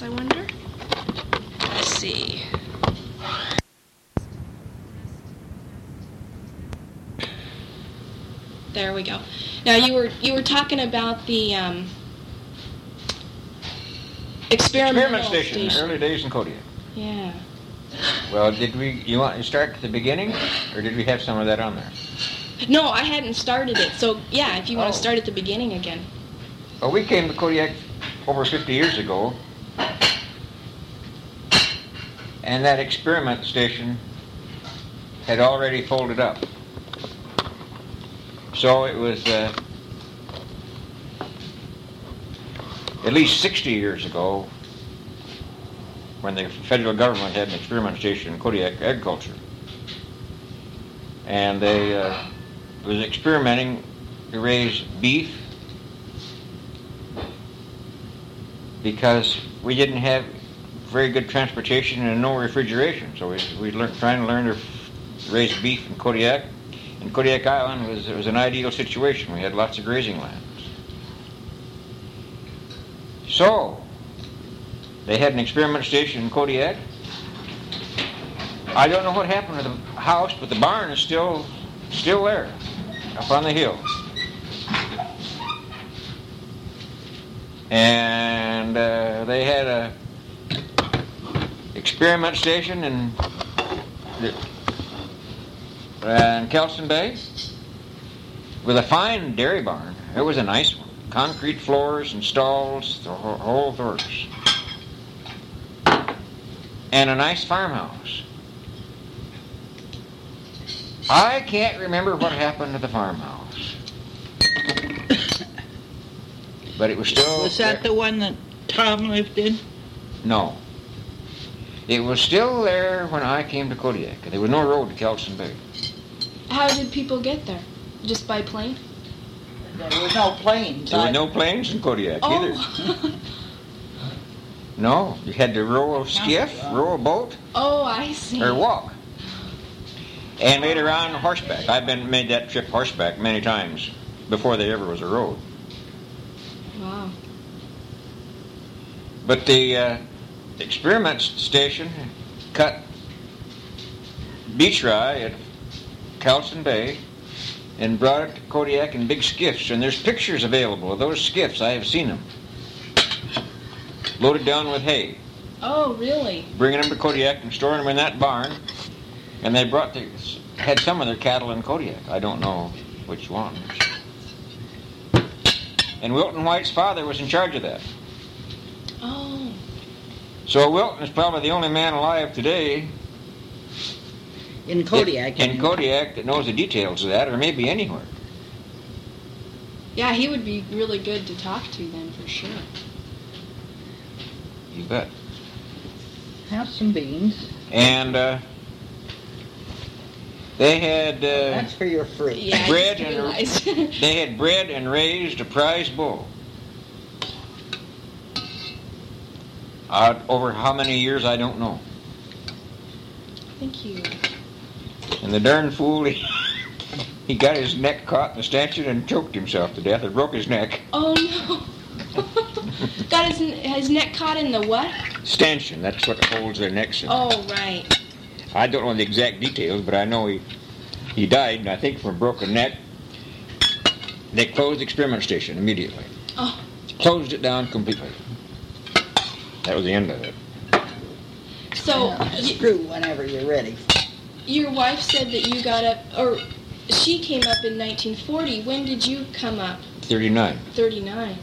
I wonder? Let's see. There we go. Now you were talking about the experiment station. Early days in Kodiak. Yeah. Well, you want to start at the beginning, or did we have some of that on there? No, I hadn't started it. So yeah, if you want to start at the beginning again. Well, we came to Kodiak over 50 years ago, and that experiment station had already folded up. So it was at least 60 years ago when the federal government had an experiment station in Kodiak agriculture. And they was experimenting to raise beef because we didn't have very good transportation and no refrigeration. So we trying to learn to raise beef in Kodiak. And Kodiak Island was an ideal situation. We had lots of grazing lands. So they had an experiment station in Kodiak. I don't know what happened to the house, but the barn is still there, up on the hill. And they had a experiment station in Kelson Bay with a fine dairy barn. It was a nice one. Concrete floors and stalls, the whole works. And a nice farmhouse. I can't remember what happened to the farmhouse. But it was still... Was that the one that Tom lived in? No. It was still there when I came to Kodiak. There was no road to Kelson Bay. How did people get there? Just by plane? There were no planes. There were no planes in Kodiak either. No, you had to row a skiff, row a boat. Oh, I see. Or walk. And later on, horseback. I've made that trip horseback many times before there ever was a road. Wow. But the experiment station cut beach rye at Kelson Bay and brought it to Kodiak in big skiffs. And there's pictures available of those skiffs. I have seen them. Loaded down with hay. Oh, really? Bringing them to Kodiak and storing them in that barn. And they had some of their cattle in Kodiak. I don't know which ones. And Wilton White's father was in charge of that. Oh. So Wilton is probably the only man alive today in Kodiak. In Kodiak that knows the details of that, or maybe anywhere. Yeah, he would be really good to talk to then, for sure. You bet. Have some beans. And they had that's for your fruit. Yeah, bread they had bred and raised a prize bull. Over how many years, I don't know. Thank you. And the darn fool, he got his neck caught in the stanchion and choked himself to death, or broke his neck. Oh, no. Got his neck caught in the what? Stanchion, that's what holds their necks in. Oh, right. I don't know the exact details, but I know he died, and I think from a broken neck. They closed the experiment station immediately. Oh. Closed it down completely. That was the end of it. So, screw whenever you're ready. Your wife said that you got up, or she came up in 1940. When did you come up? 39. 39.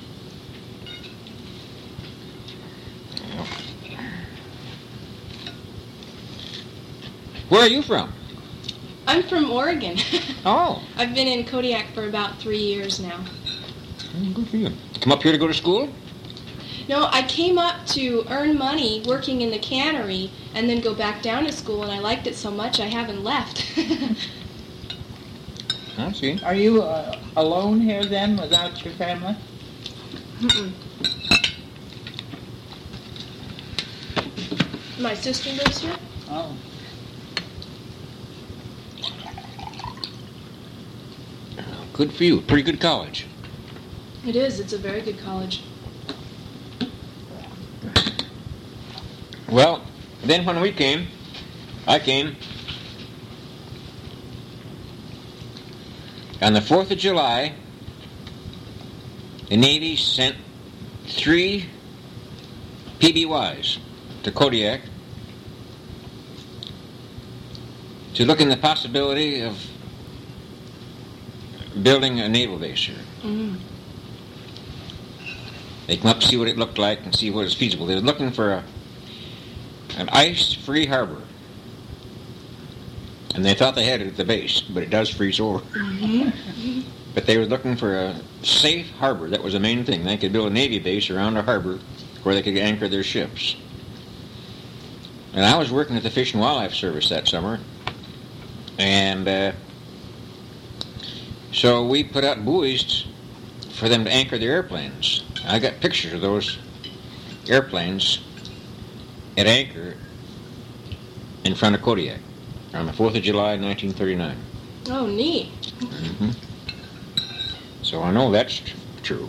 Where are you from? I'm from Oregon. Oh. I've been in Kodiak for about 3 years now. Good for you. Come up here to go to school? No, I came up to earn money working in the cannery and then go back down to school, and I liked it so much I haven't left. I see. Are you alone here then without your family? Mm-mm. My sister lives here. Oh. Good for you. Pretty good college. It is. It's a very good college. Well, then when we came, I came on the 4th of July. The Navy sent 3 PBYs to Kodiak to look in the possibility of building a naval base here. Mm. They come up to see what it looked like and see what is feasible. They were looking for an ice-free harbor. And they thought they had it at the base, but it does freeze over. Mm-hmm. But they were looking for a safe harbor. That was the main thing. They could build a Navy base around a harbor where they could anchor their ships. And I was working at the Fish and Wildlife Service that summer. And so we put out buoys for them to anchor their airplanes. I got pictures of those airplanes at anchor in front of Kodiak on the 4th of July, 1939. Oh, neat. Mm-hmm. So I know that's true.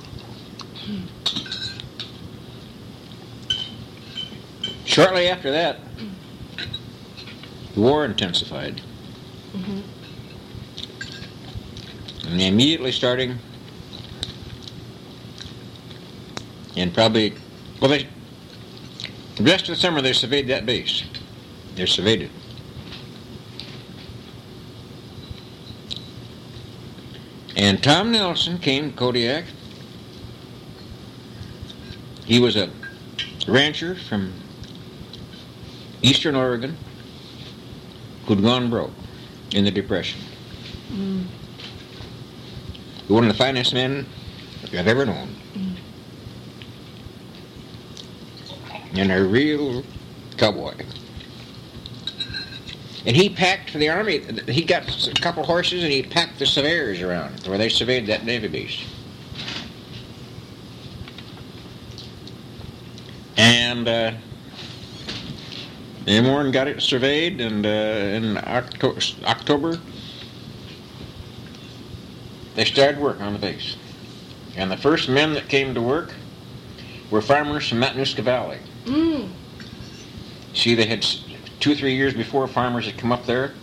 Shortly after that, the war intensified. Mm-hmm. And they immediately starting, and probably, well, the rest of the summer they surveyed that base. They surveyed it. And Tom Nelson came to Kodiak. He was a rancher from eastern Oregon who'd gone broke in the Depression. Mm. One of the finest men I've ever known. Mm. And a real cowboy. And he packed for the Army. He got a couple horses and he packed the surveyors around where they surveyed that Navy base. And Moore got it surveyed, and in October they started work on the base. And the first men that came to work were farmers from Matanuska Valley. Mm. See, they had 2 or 3 years before farmers had come up there,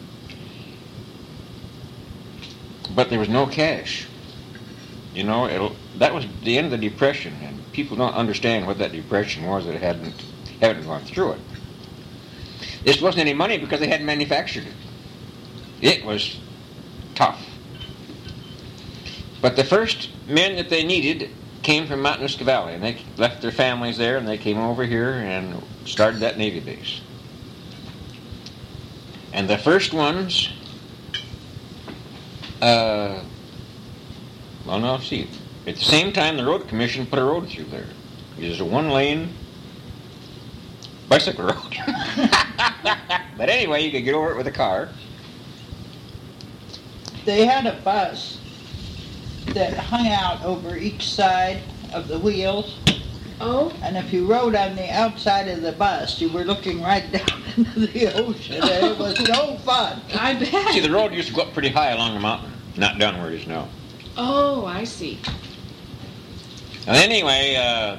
but there was no cash. You know, that was the end of the Depression, and people don't understand what that Depression was that haven't gone through it. This wasn't any money because they hadn't manufactured it. It was tough. But the first men that they needed came from Matanuska Valley, and they left their families there, and they came over here and started that Navy base. And the first ones, at the same time the Road Commission put a road through there. It was a 1-lane bicycle road. But anyway, you could get over it with a car. They had a bus that hung out over each side of the wheels. Oh. And if you rode on the outside of the bus, you were looking right down into the ocean, and it was no fun. I bet. See, the road used to go up pretty high along the mountain, not down where it is now. Oh, I see. And anyway,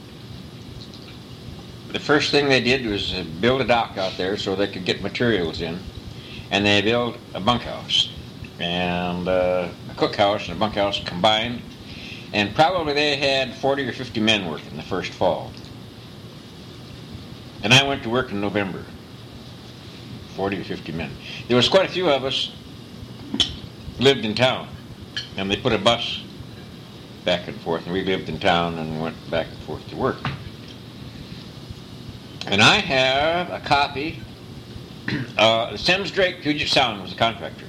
the first thing they did was build a dock out there so they could get materials in. And they built a bunkhouse, and a cookhouse and a bunkhouse combined. And probably they had 40 or 50 men working the first fall. And I went to work in November. 40 or 50 men. There was quite a few of us lived in town. And they put a bus back and forth, and we lived in town and went back and forth to work. And I have a copy. Sims Drake Puget Sound was the contractor.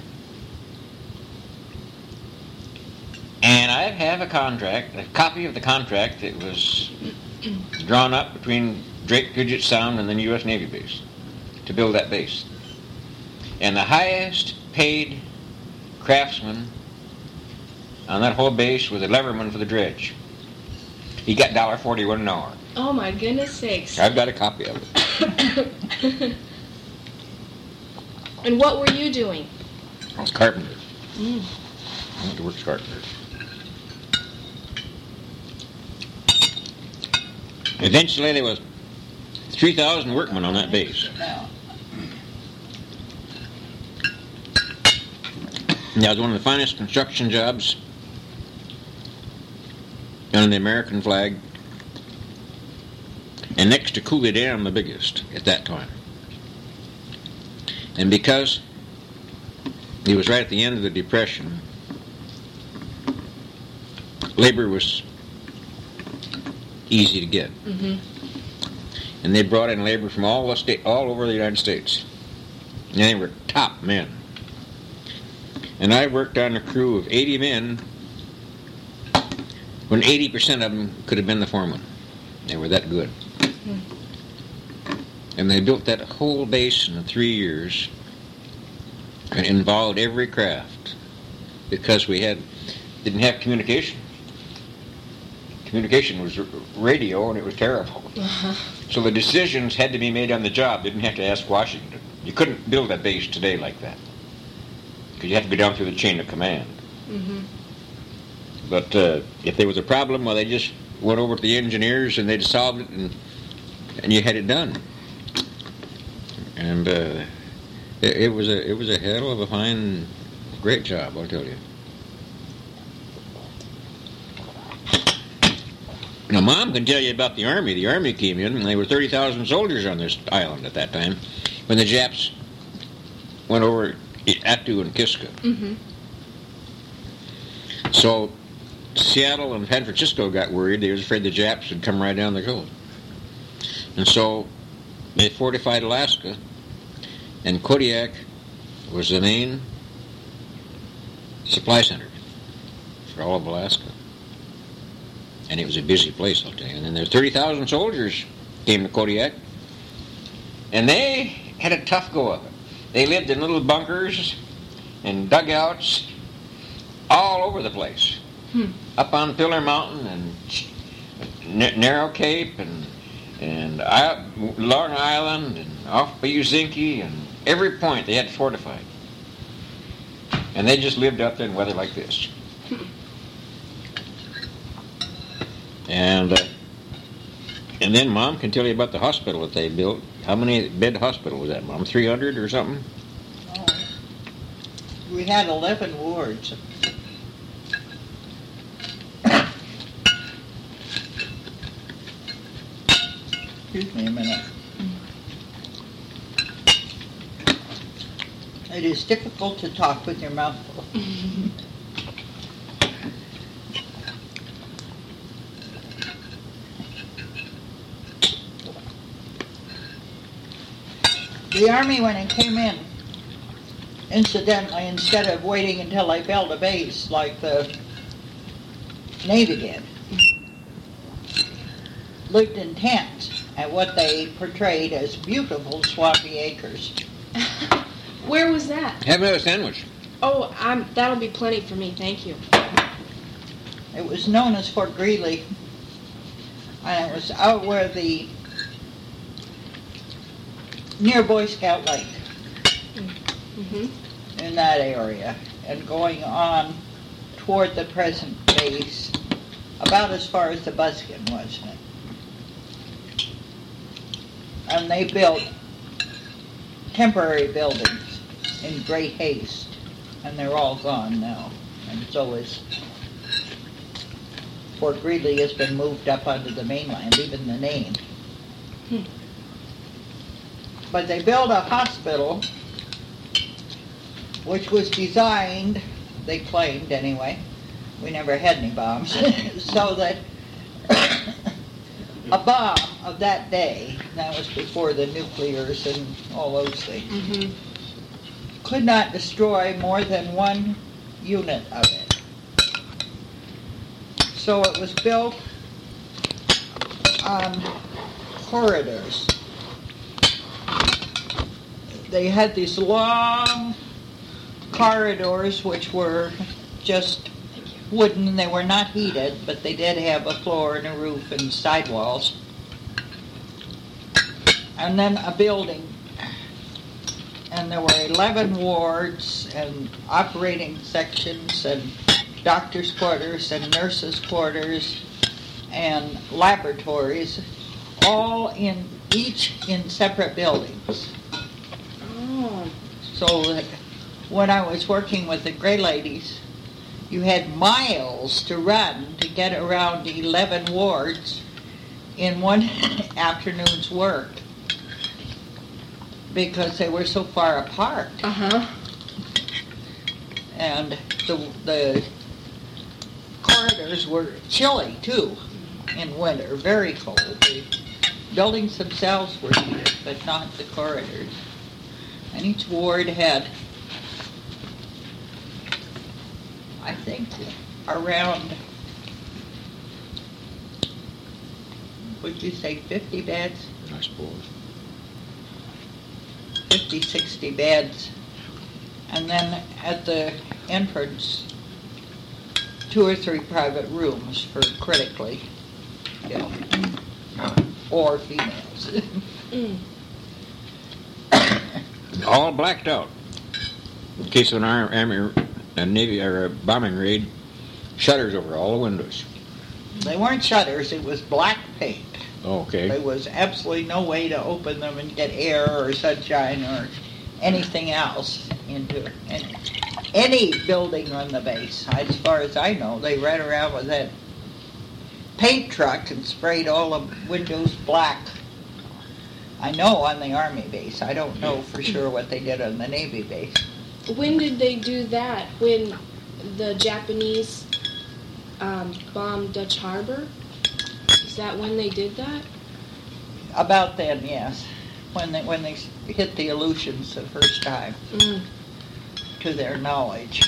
And I have a copy of the contract that was drawn up between Drake Puget Sound and the U.S. Navy base to build that base. And the highest paid craftsman on that whole base was a leverman for the dredge. He got $1.41 an hour. Oh my goodness sakes. I've got a copy of it. And what were you doing? I was carpenter. Mm. I went to work as carpenter. Eventually there was 3,000 workmen on that base. Now, And that was one of the finest construction jobs under the American flag, and next to Cooley Dam, the biggest at that time. And because it was right at the end of the Depression, labor was easy to get. Mm-hmm. And they brought in labor from all over the United States. And they were top men. And I worked on a crew of 80 men when 80% of them could have been the foreman. They were that good. Mm-hmm. And they built that whole base in 3 years, and it involved every craft because we didn't have communication. Communication was radio, and it was terrible. Uh-huh. So the decisions had to be made on the job. Didn't have to ask Washington. You couldn't build a base today like that because you had to go down through the chain of command. Mm-hmm. But if there was a problem, well, they just went over to the engineers and they'd solved it, and you had it done. And it was a hell of a fine, great job, I'll tell you. Now, Mom can tell you about the Army. The Army came in, and there were 30,000 soldiers on this island at that time when the Japs went over Attu and Kiska. Mm-hmm. So Seattle and San Francisco got worried. They was afraid the Japs would come right down the coast. And so they fortified Alaska, and Kodiak was the main supply center for all of Alaska. And it was a busy place, I'll tell you. And then there's 30,000 soldiers came to Kodiak, and they had a tough go of it. They lived in little bunkers and dugouts all over the place. Up on Pillar Mountain and Narrow Cape and Long Island and off Bayou Zinke, and every point they had fortified. And they just lived out there in weather like this. And then Mom can tell you about the hospital that they built. How many bed hospital was that, Mom? 300 or something? oh, we had 11 wards. Excuse me a minute. It is difficult to talk with your mouth full. The Army, when it came in, incidentally, instead of waiting until they built a base like the Navy did, lived in tents at what they portrayed as beautiful swampy acres. Where was that? Have another sandwich. Oh, that'll be plenty for me, thank you. It was known as Fort Greeley, and it was out where near Boy Scout Lake, Mm-hmm. in that area, and going on toward the present base, about as far as the Buskin, wasn't it? And they built temporary buildings in great haste, and they're all gone now. And so is Fort Greeley has been moved up onto the mainland, even the name. But they built a hospital which was designed, they claimed anyway, we never had any bombs, so that a bomb of that day, that was before the nuclears and all those things, Mm-hmm. could not destroy more than one unit of it. So it was built on corridors. They had these long corridors which were just wooden. They were not heated, but they did have a floor and a roof and sidewalls. And then a building. And there were 11 wards and operating sections and doctors' quarters and nurses' quarters and laboratories, all in each in separate buildings. Oh. So that when I was working with the Gray Ladies, you had miles to run to get around 11 wards in one afternoon's work because they were so far apart. Uh-huh. And the corridors were chilly, too, in winter, very cold. The buildings themselves were heated, but not the corridors. And each ward had, I think, around, would you say 50 beds? I suppose. 50, 60 beds. And then at the entrance, 2 or 3 private rooms for critically ill or females. Mm. All blacked out. In case of an army, a navy, or a bombing raid, shutters over all the windows. They weren't shutters, it was black paint. Okay. There was absolutely no way to open them and get air or sunshine or anything else into any building on the base. As far as I know, they ran around with that paint truck and sprayed all the windows black. I know on the Army base. I don't know for sure what they did on the Navy base. When did they do that? When the Japanese bombed Dutch Harbor? Is that when they did that? About then, yes. When they hit the Aleutians the first time, to their knowledge.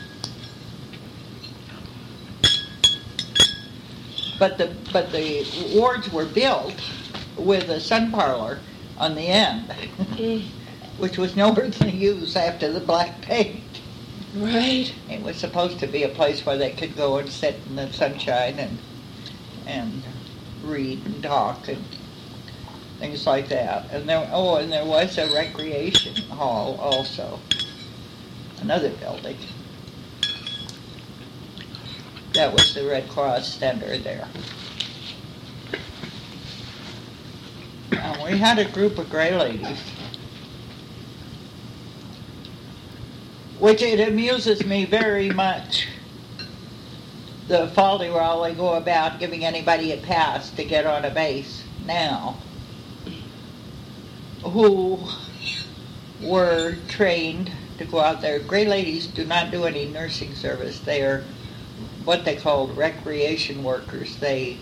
But the wards were built with a sun parlor on the end, which was no earthly use after the black paint. Right. It was supposed to be a place where they could go and sit in the sunshine and read and talk and things like that. And there was a recreation hall also, another building. That was the Red Cross Center there. We had a group of Gray Ladies, which it amuses me very much, the folderol they go about giving anybody a pass to get on a base now, who were trained to go out there. Gray Ladies do not do any nursing service. They are what they called recreation workers. They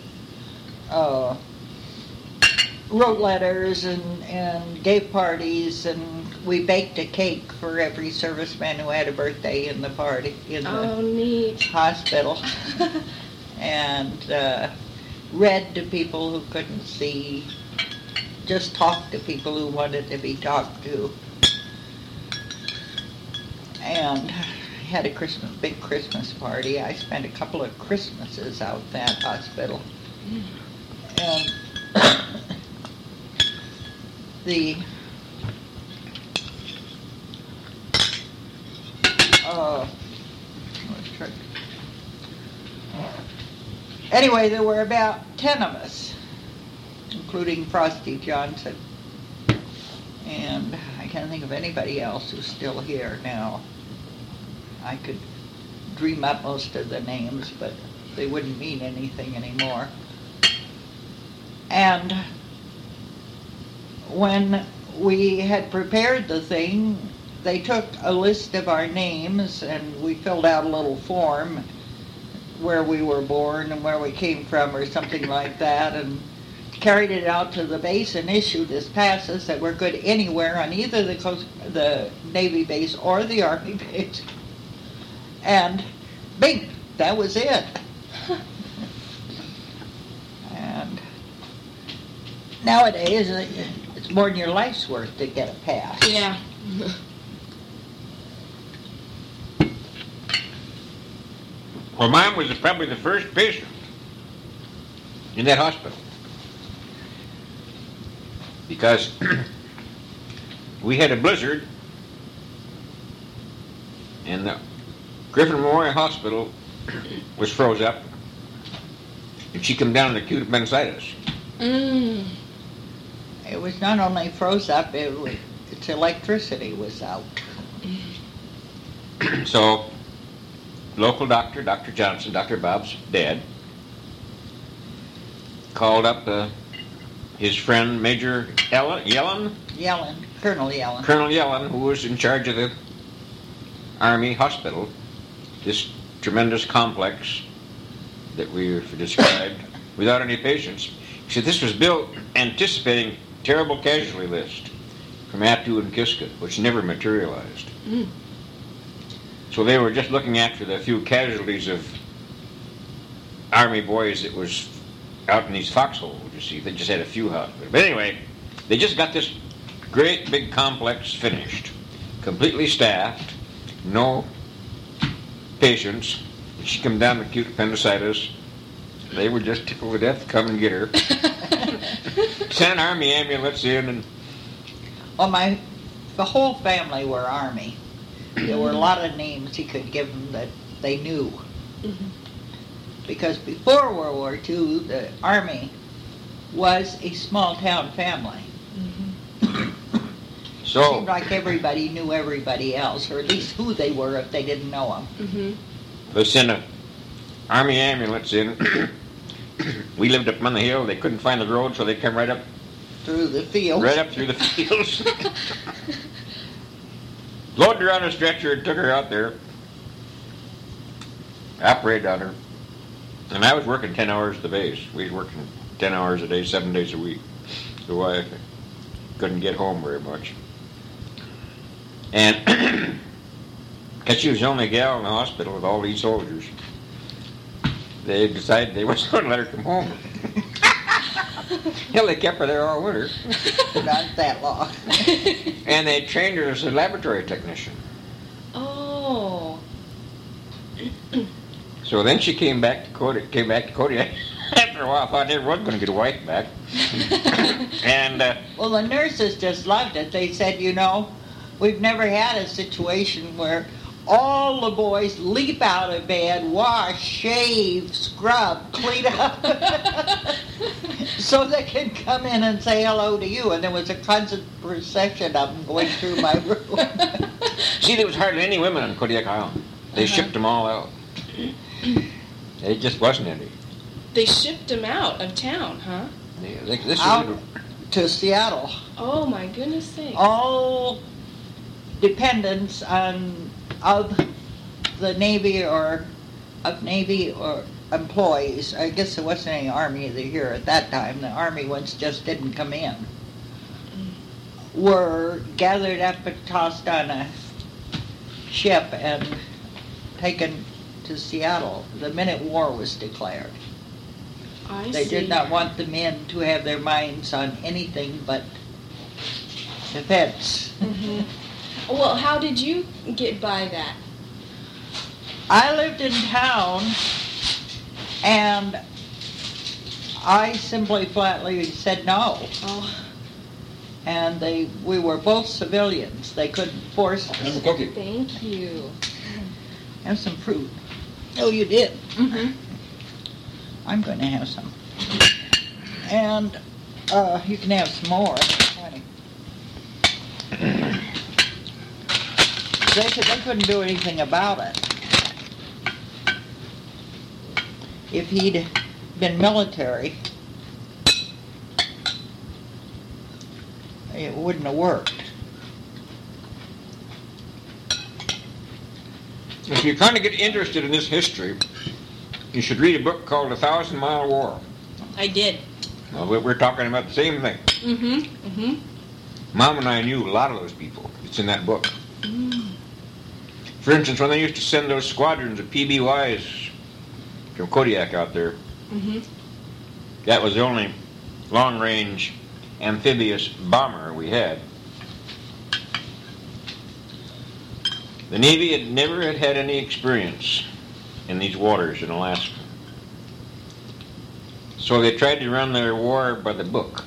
wrote letters and gave parties, and we baked a cake for every serviceman who had a birthday in the party in the neat. hospital, and read to people who couldn't see, just talked to people who wanted to be talked to, and had a big Christmas party. I spent a couple of Christmases out in that hospital, and anyway, there were about 10 of us, including Frosty Johnson, and I can't think of anybody else who's still here now. I could dream up most of the names, but they wouldn't mean anything anymore. And when we had prepared the thing, they took a list of our names and we filled out a little form where we were born and where we came from or something like that, and carried it out to the base and issued us passes that were good anywhere on either the Navy base or the Army base. And bing, that was it. And nowadays, it's more than your life's worth to get a pass. Yeah. Well, Mom was probably the first patient in that hospital, because we had a blizzard, and the Griffin Memorial Hospital was froze up, and she come down in acute appendicitis. It It was not only froze up, its electricity was out. So, local doctor, Dr. Johnson, Dr. Bob's dad, called up his friend Major Yellen, Colonel Yellen. Colonel Yellen, who was in charge of the Army hospital, this tremendous complex that we've described, without any patients. He said this was built anticipating terrible casualty list from Attu and Kiska, which never materialized. Mm. So they were just looking after the few casualties of Army boys that was out in these foxholes, you see. They just had a few hospitals. But anyway, they just got this great big complex finished, completely staffed, no patients. She come down with acute appendicitis. They were just tickled to death to come and get her. Sent an Army ambulance in, and Well, the whole family were Army. There were a lot of names he could give them that they knew. Mm-hmm. Because before World War II, the Army was a small town family. Mm-hmm. It so seemed like everybody knew everybody else, or at least who they were if they didn't know them. Mm-hmm. they sent an Army ambulance in. We lived up on the hill. They couldn't find the road, so they come right up Through the fields. right up through the fields. Loaded her on a stretcher and took her out there. Operated on her. And I was working 10 hours at the base. We was working 10 hours a day, 7 days a week. So I couldn't get home very much. And because she was the only gal in the hospital with all these soldiers, they decided they wasn't going to let her come home. Hell, they kept her there all winter. Not that long. And they trained her as a laboratory technician. Oh. So then she came back to Kodiak. After a while, I thought everyone was going to get a wife back. And Well, the nurses just loved it. They said, we've never had a situation where all the boys leap out of bed, wash, shave, scrub, clean up, so they can come in and say hello to you. And there was a constant procession of them going through my room. see, there was hardly any women on Kodiak Island. They shipped them all out. There just wasn't any. They shipped him out of town, huh? This Out is to Seattle. Oh my goodness sakes. All dependents of the Navy or employees. I guess there wasn't any Army here at that time. The Army ones just didn't come in. Were gathered up and tossed on a ship and taken to Seattle the minute war was declared. They did not want the men to have their minds on anything but defense. Mm-hmm. Well, how did you get by that? I lived in town, and I simply flatly said no. Oh, And we were both civilians. They couldn't force us. cookie. thank you. Have some fruit. Oh, you did. Mm-hmm. I'm going to have some. And you can have some more. They couldn't do anything about it. If he'd been military, it wouldn't have worked. If you're trying to get interested in this history, you should read a book called The 1,000 Mile War. I did. Well, we're talking about the same thing. Mm-hmm. Mm-hmm. Mom and I knew a lot of those people. It's in that book. Mm. For instance, when they used to send those squadrons of PBYs from Kodiak out there, Mm-hmm. that was the only long-range amphibious bomber we had. The Navy had never had any experience in these waters in Alaska. So they tried to run their war by the book.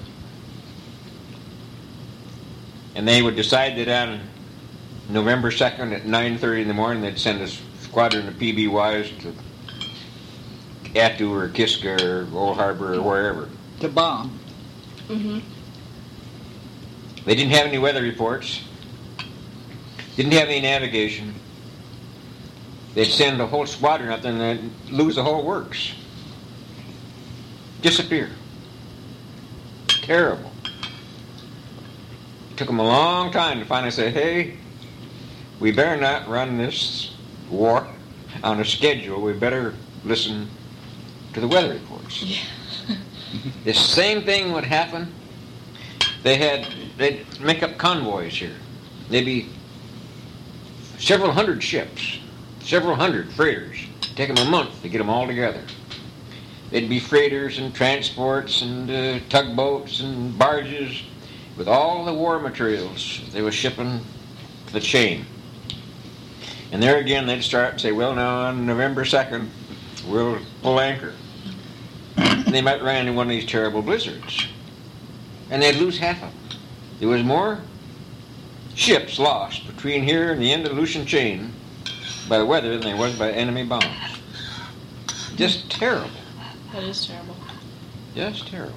And they would decide that on November 2nd at 9:30 in the morning they'd send a squadron of PBYs to Attu or Kiska or Old Harbor or wherever. To bomb. Mm-hmm. They didn't have any weather reports. Didn't have any navigation. They'd send a whole squadron up there and they'd lose the whole works. Disappear. Terrible. It took them a long time to finally say, hey, we better not run this war on a schedule. We better listen to the weather reports. Yeah. The same thing would happen. They'd make up convoys here. They'd be several hundred ships, several hundred freighters. It'd take them a month to get them all together. They'd be freighters and transports and tugboats and barges with all the war materials they were shipping to the chain. And there again, they'd start and say, well, now on November 2nd, we'll pull anchor. And they might run into one of these terrible blizzards. And they'd lose half of them. There was more ships lost between here and the end of the Aleutian chain by the weather than there was by enemy bombs. Just terrible. That is terrible. Just terrible.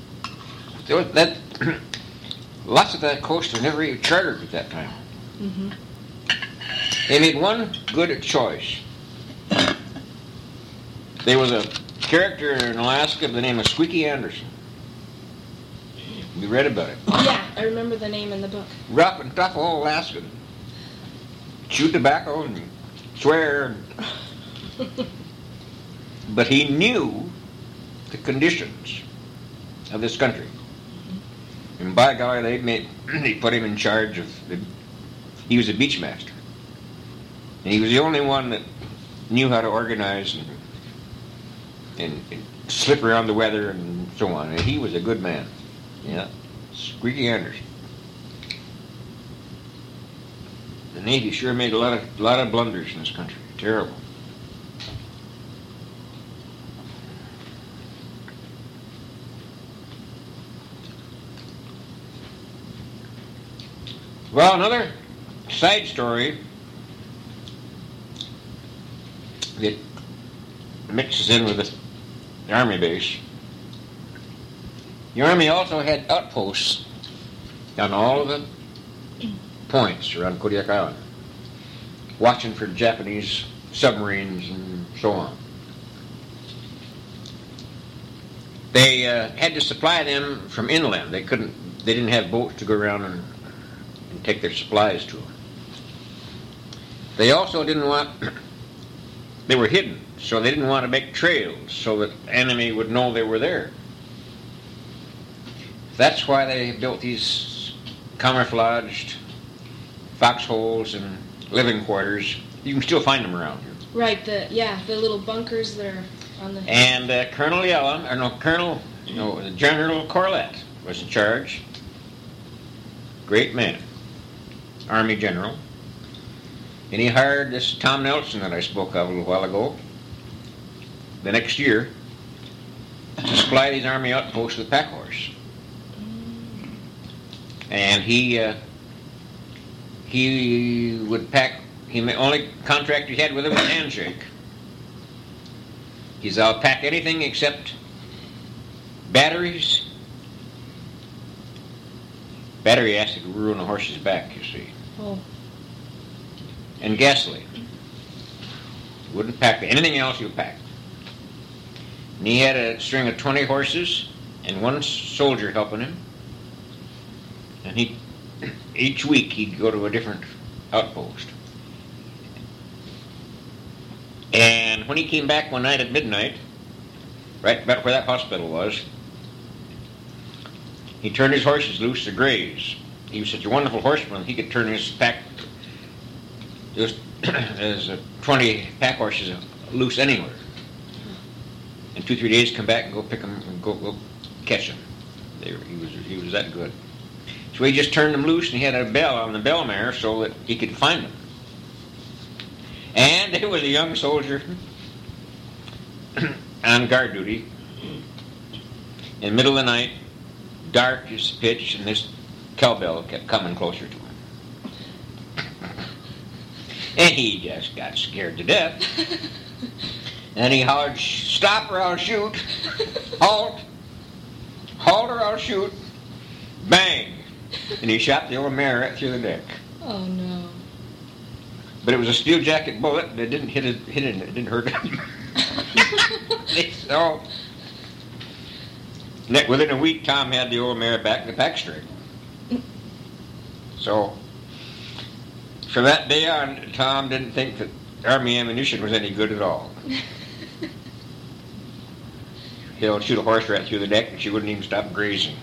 Lots of that coast was never even chartered at that time. Mm-hmm. They made one good choice. There was a character in Alaska by the name of Squeaky Anderson. You read about it. Yeah, I remember the name in the book. Rough and tough old Alaskan. Chew tobacco and swear. But he knew the conditions of this country. And by golly, they put him in charge of he was a beach master. And he was the only one that knew how to organize and slip around the weather and so on. And he was a good man. Yeah. Squeaky Anderson. The Navy sure made a lot of blunders in this country. Terrible. Well, another side story that mixes in with the Army base. The Army also had outposts on all of the points around Kodiak Island, watching for Japanese submarines and so on. They had to supply them from inland. They didn't have boats to go around and take their supplies to them. They also didn't want, they were hidden, so they didn't want to make trails so that the enemy would know they were there. That's why they built these camouflaged foxholes and living quarters. You can still find them around here. Right, the little bunkers that are on the... And General Corlett was in charge. Great man. Army general. And he hired this Tom Nelson that I spoke of a little while ago, the next year, to supply these Army outposts with pack horse. And he would pack, the only contract he had with him was a handshake. He said, I'll pack anything except batteries. Battery acid would ruin a horse's back, you see. Oh. And gasoline. He wouldn't pack anything else he would pack. And he had a string of 20 horses and one soldier helping him. And each week he'd go to a different outpost. And when he came back one night at midnight, right about where that hospital was, he turned his horses loose to graze. He was such a wonderful horseman, he could turn his pack, as 20 pack horses loose anywhere. In 2-3 days, come back and go pick them and go catch them. He was that good. So he just turned them loose, and he had a bell on the bell mare so that he could find them. And there was a young soldier on guard duty in the middle of the night, dark as pitch, and this cowbell kept coming closer to him. And he just got scared to death. And he hollered, stop or I'll shoot. Halt. Halt or I'll shoot. Bang. and he shot the old mare right through the neck. Oh no. But it was a steel jacket bullet that didn't hit it, it didn't hurt him. So, within a week, Tom had the old mare back in the pack straight. So, from that day on, Tom didn't think that Army ammunition was any good at all. He'll shoot a horse right through the neck and she wouldn't even stop grazing.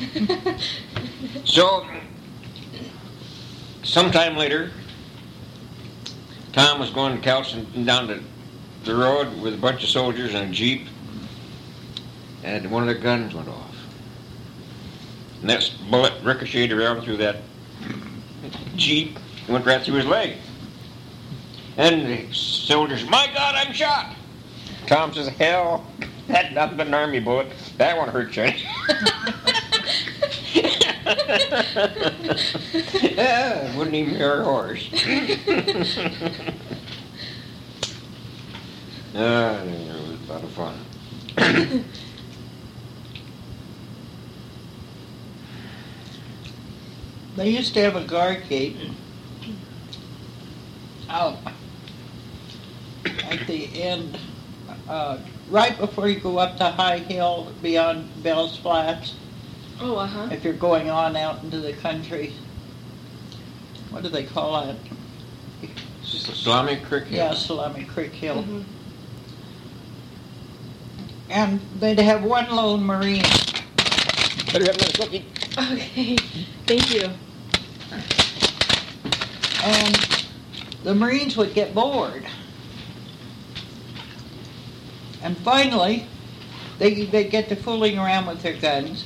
So, sometime later, Tom was going to Calson down the road with a bunch of soldiers in a Jeep, and one of their guns went off. And that bullet ricocheted around through that Jeep and went right through his leg. And the soldiers, "My God, I'm shot!" Tom says, "Hell, that's nothing but an Army bullet. That won't hurt you." Wouldn't even hurt a horse. It was a lot of fun. They used to have a guard gate out at the end, right before you go up the high hill beyond Bell's Flats. Oh, uh-huh. If you're going on out into the country. What do they call it? Salami Creek Hill. Yeah, Salami Creek Hill. Mm-hmm. And they'd have one lone Marine. Better have another cookie. Okay. Thank you. And the Marines would get bored. And finally, they'd get to fooling around with their guns,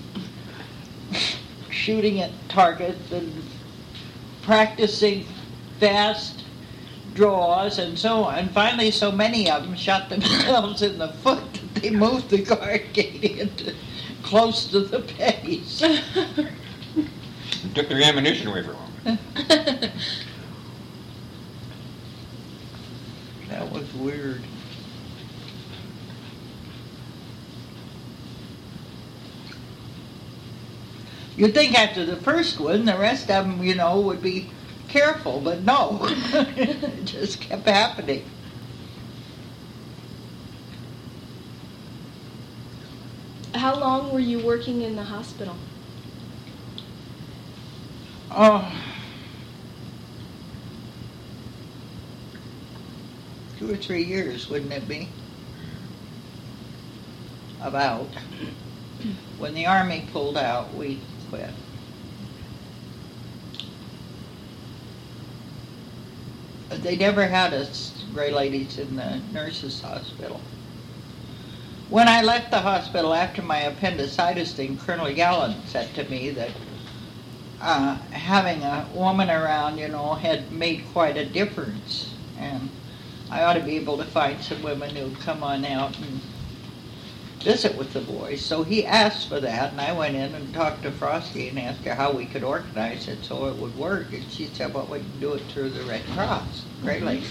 shooting at targets and practicing fast draws and so on. And finally, so many of them shot themselves in the foot that they moved the guard gate in close to the base. Took their ammunition away from them. That was weird. You'd think after the first one, the rest of them, would be careful, but no. It just kept happening. How long were you working in the hospital? Oh, 2 or 3 years, wouldn't it be? About. When the Army pulled out, we quit. They never had us gray ladies in the nurses' hospital. When I left the hospital after my appendicitis thing, Colonel Yellen said to me that having a woman around, had made quite a difference. And I ought to be able to find some women who come on out and visit with the boys. So he asked for that, and I went in and talked to Frosty and asked her how we could organize it so it would work. And she said, well, we can do it through the Red Cross, Gray Ladies.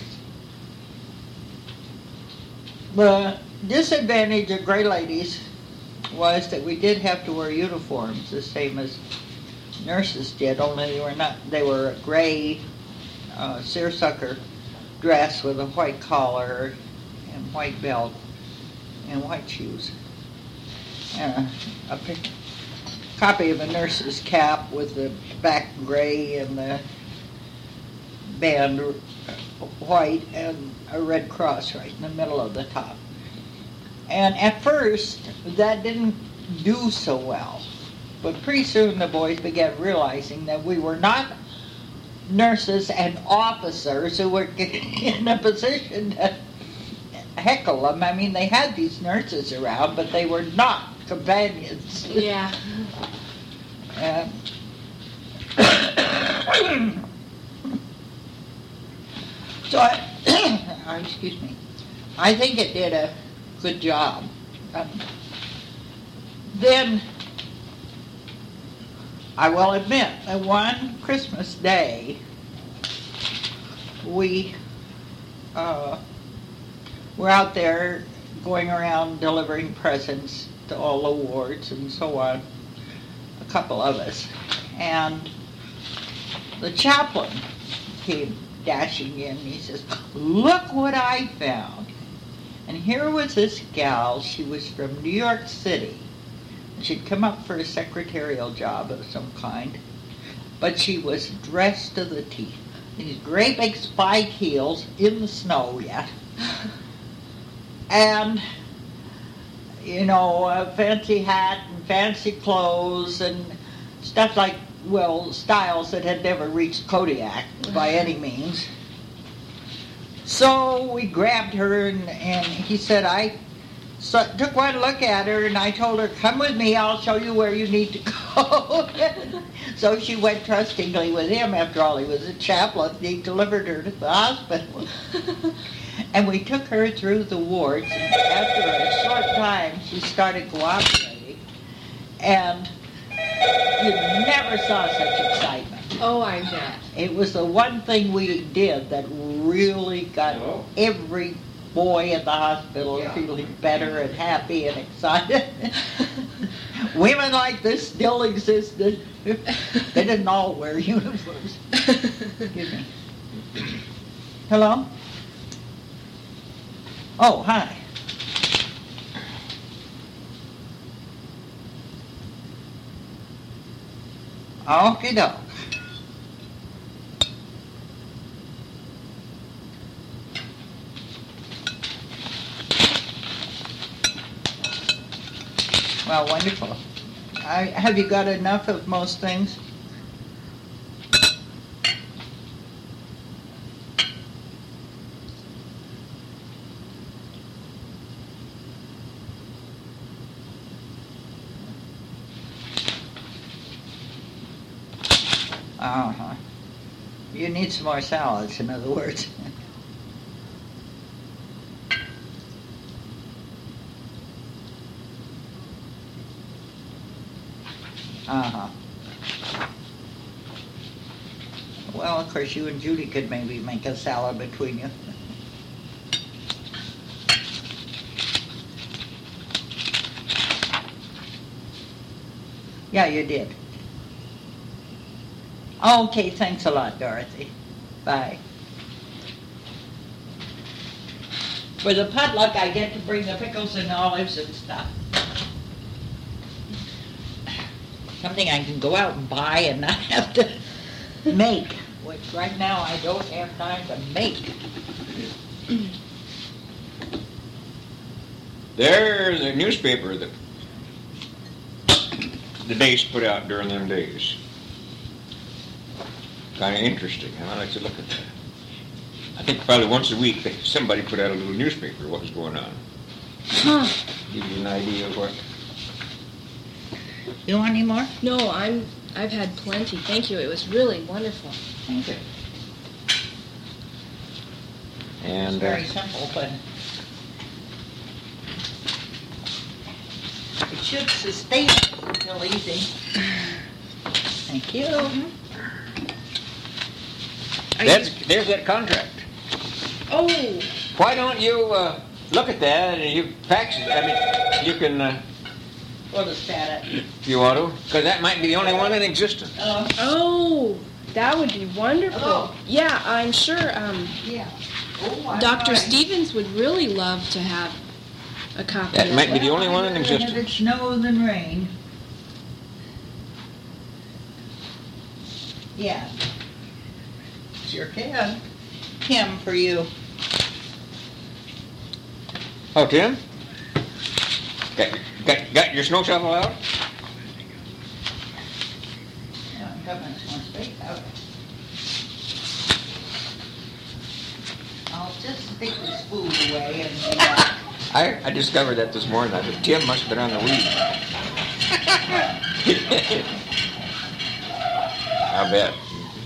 The disadvantage of Gray Ladies was that we did have to wear uniforms, the same as nurses did, only they were a gray seersucker dress with a white collar and white belt and white shoes. And a copy of a nurse's cap with the back gray and the band white and a red cross right in the middle of the top. And at first, that didn't do so well. But pretty soon the boys began realizing that we were not nurses and officers who were in a position to heckle them. I mean, they had these nurses around, but they were not companions. Yeah. So, excuse me, I think it did a good job. Then, I will admit that one Christmas day, we were out there going around delivering presents to all the wards and so on, a couple of us. and the chaplain came dashing in. He says, "Look what I found." And here was this gal. She was from New York City. She'd come up for a secretarial job of some kind, but she was dressed to the teeth. These great big spike heels in the snow yet. And, you know, a fancy hat and fancy clothes and stuff like, well, styles that had never reached Kodiak by any means. So we grabbed her, and he said, I took one look at her, and I told her, "Come with me, I'll show you where you need to go." So she went trustingly with him. After all, he was a chaplain. He delivered her to the hospital. And we took her through the wards, and after a short time, she started cooperating. And you never saw such excitement. Oh, I bet. It was the one thing we did that really got every boy in the hospital feeling better and happy and excited. Women like this still existed. They didn't all wear uniforms. Excuse me. Hello? Oh, hi. Okie doke. Well, wonderful. Have you got enough of most things? Uh-huh. You need some more salads, in other words. Uh-huh. Well, of course, you and Judy could maybe make a salad between you. Yeah, you did. Okay, thanks a lot, Dorothy. Bye. For the potluck, I get to bring the pickles and olives and stuff. Something I can go out and buy and not have to make, which right now I don't have time to make. There's a newspaper that the Days put out during them days. Kind of interesting. I like to look at that. I think probably once a week somebody put out a little newspaper, what was going on. Huh. Give you an idea of what. You want any more? No, I've had plenty. Thank you. It was really wonderful. Thank you. And It's very simple, but it should sustain us until evening. Thank you. there's that contract. Oh, Why don't you look at that and you fax it? I mean, you can, We'll just add it. if you want to, because that might be the only one in existence. oh, that would be wonderful. Hello. Yeah, I'm sure Yeah. Oh, Dr. Stevens would really love to have a copy That of might it. be the only one in If it existence. snows and rain. Yeah. Sure can. Kim, for you. Oh, Tim? Got your snow shovel out? Yeah, I'm coming one straight out. I'll just stick this food away and be back. I discovered that this morning. I said, Tim must have been on the weed. I bet.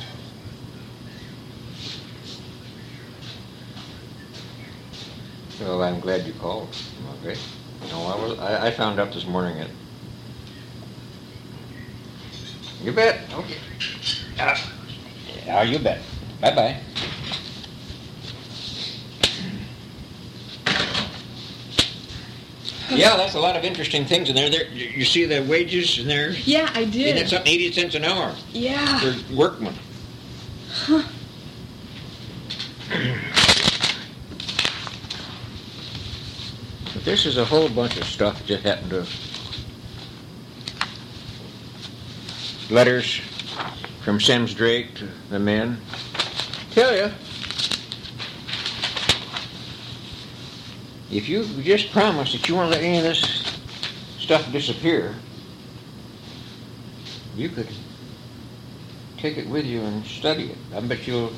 Well, I'm glad you called. Okay. No, I found out this morning that. You bet. Okay. Yeah, you bet. Bye-bye. Yeah, that's a lot of interesting things in there. You see the wages in there? Yeah, I did. And it's up 80 cents an hour Yeah. for workmen. Huh. But this is a whole bunch of stuff just happened to... Letters from Sims Drake to the men. Tell you, if you just promise that you won't let any of this stuff disappear, you could take it with you and study it. I bet you'll...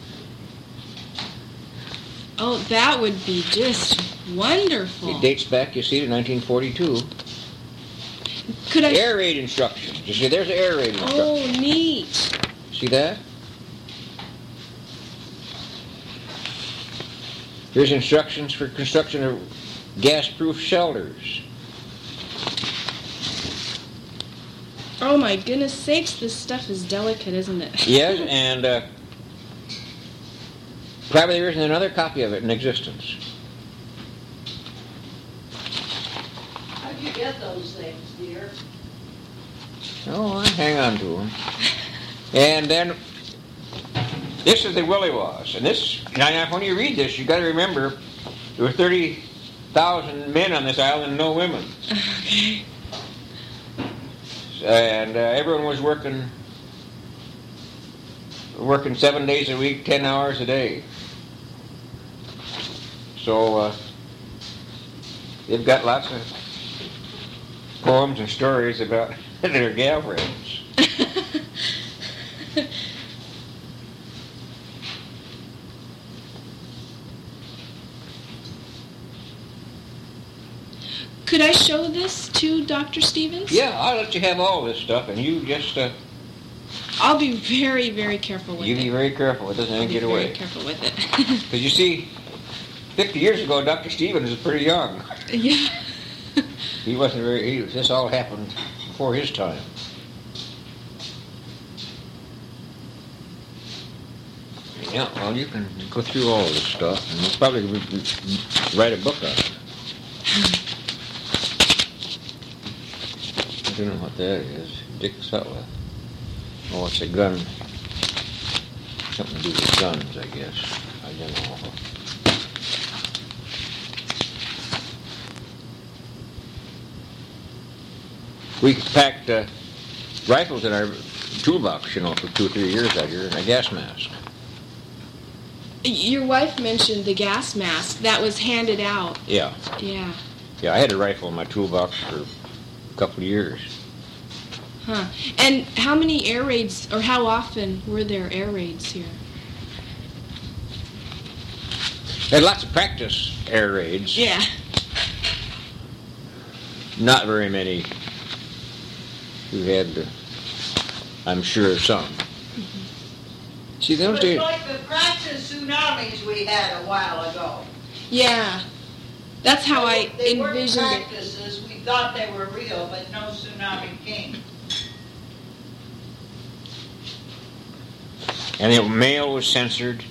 Oh, that would be just wonderful. It dates back, you see, to 1942. Could I... Air raid instructions. You see, there's the air raid instructions. Oh, neat. See that? Here's instructions for construction of gas-proof shelters. Oh my goodness sakes, this stuff is delicate, isn't it? Yes, and probably there isn't another copy of it in existence. How'd you get those things, dear? Oh, I hang on to them. And then, this is the Willie Was. And this, now when you read this, you got to remember, there were 30,000 men on this island and no women. Okay. And everyone was working 7 days a week, 10 hours a day. So they've got lots of poems and stories about their gal friends. Could I show this to Dr. Stevens? Yeah, I'll let you have all this stuff, and you just... I'll be very, very careful with you it. be very careful. It doesn't get away. Very careful with it. Because you see, 50 years ago, Dr. Stevens was pretty young. Yeah. He wasn't very... this all happened before his time. Yeah, well, you can go through all this stuff, and you'll probably write a book on it. I don't know what that is. Dick Sutcliffe. Oh, it's a gun. Something to do with guns, I guess. I don't know. We packed rifles in our toolbox, for 2 or 3 years out here, and a gas mask. Your wife mentioned the gas mask that was handed out. Yeah. Yeah. Yeah, I had a rifle in my toolbox for a couple of years. Huh. And how many air raids, or how often were there air raids here? Had lots of practice air raids. Yeah. Not very many. We had, I'm sure, some. See, those It days... was like the practice tsunamis we had a while ago. Yeah. That's how I They weren't envisioned it. practices. We thought they were real, but no tsunami came. And the mail was censored.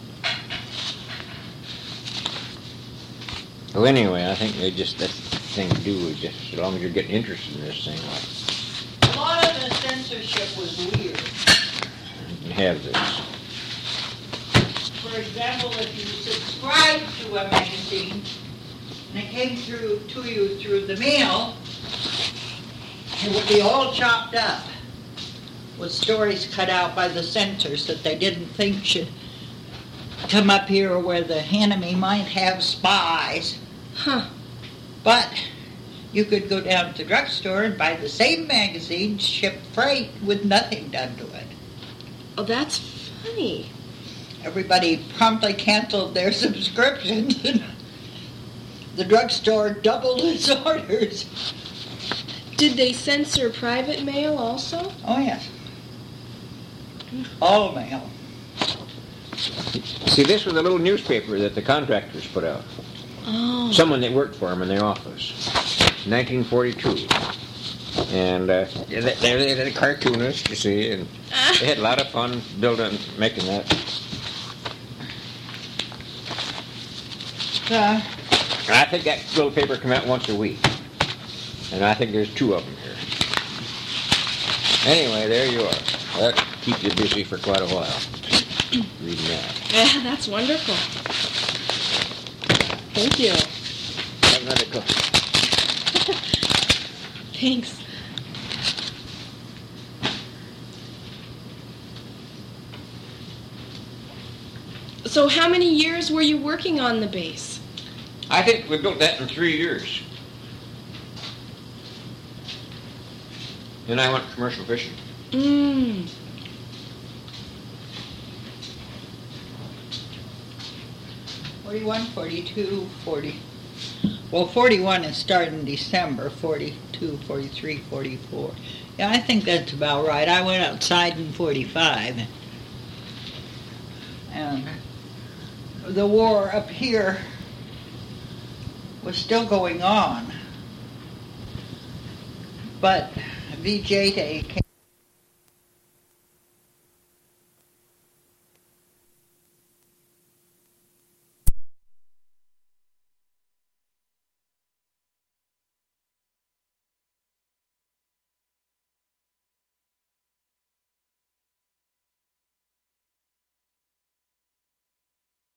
Well, anyway, I think that's the thing to do is just, as long as you're getting interested in this thing, A lot of the censorship was weird. you can have this. For example, if you subscribed to a magazine and it came through to you through the mail, it would be all chopped up with stories cut out by the censors that they didn't think should come up here where the enemy might have spies. Huh. But you could go down to the drugstore and buy the same magazine, shipped freight, with nothing done to it. Oh, that's funny. Everybody promptly canceled their subscriptions, and the drugstore doubled its orders. Did they censor private mail also? Oh, yes. All mail. See, this was a little newspaper that the contractors put out. Oh. Someone that worked for them in their office. 1942. And they're the cartoonists, you see, and they had a lot of fun making that. And I think that little paper come out once a week. And I think there's 2 of them here. Anyway, there you are. That'll keep you busy for quite a while. Reading that. Yeah, that's wonderful. Thank you. Have another cookie. Thanks. So how many years were you working on the base? I think we built that in 3 years. Then I went commercial fishing. Mm. 41, 42, 40. Well, 41 is started in December, 42, 43, 44. Yeah, I think that's about right. I went outside in 45. And the war up here was still going on. But VJ came